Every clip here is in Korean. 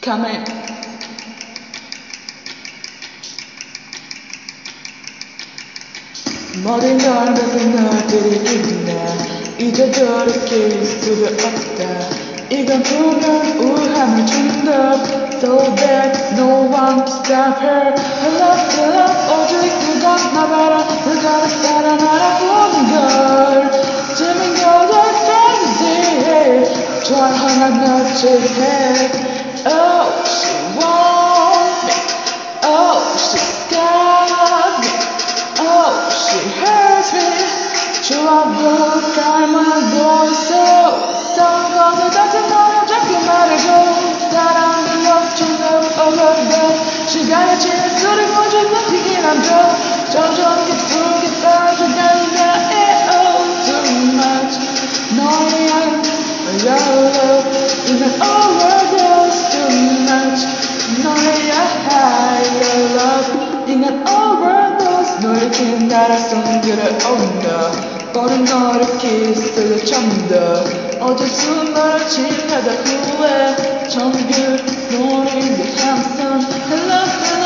coming. 모든 걸 뱉은 너들이 있네. 이제 돌이킬 수가 없다. 이건 분명 우함을 준다. So that no one to stop her. Her love 오직 그건 나봐라. 그가 살아나라 보는 걸. 지금 여자 strategy. 좋아하는 너지해. Oh, she wants me. Oh, she's got me. Oh, she hurts me. 좋아도 닮아도 있어. 상관을 다시 너를 잡고 말해줘. 사랑을 넘치는 overdose. 시간이 지날수록 먼저 높이긴 하죠. 점점 깊숙이 빠져가는 나의 oh too much. 너의 your love 이건 overdose too much. 너의 higher love 이건 overdose. 너를 긴 나라 손길을 온다. 뻗은 너를 키스를 쳤다. 어제 수많은 지나다 후회 정규 노린 듯 항상 Hello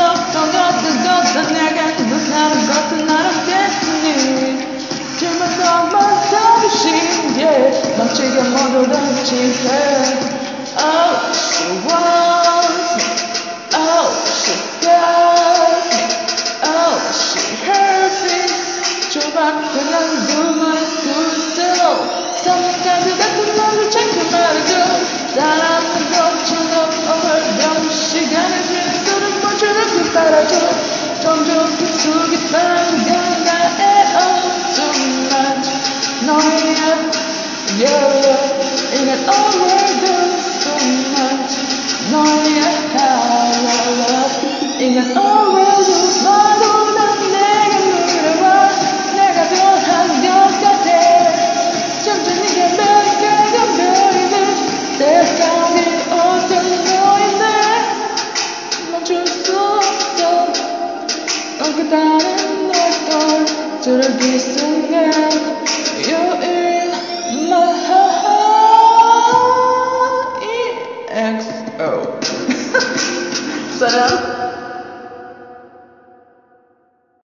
떠나던 내가 나는 같은 나름 destiny. 지만 너만 서비신 망치게 모두 던지해. Oh, she wants me. Oh, she's got me. Oh, she hurts me. 좁아도 난 그만 굳어. Sometimes 같은 너를 자꾸 말해줘. 사랑은 넘쳐서 overdose. 시간을 지날수록 멈추는 바라줘. 점점 깊숙이 빠져가는 나의 oh too much. 너의 your love 이건 overdose too much. 너의 higher love 이건 overdose. 너도 난 내게 물어봐. 내가 더 한 것 같아. 점점 네가 매일가 별이듯 세상이 어떤 너인데 멈출 수 없어. 다른 널 저러기 순간 You're in my heart. EXO 사랑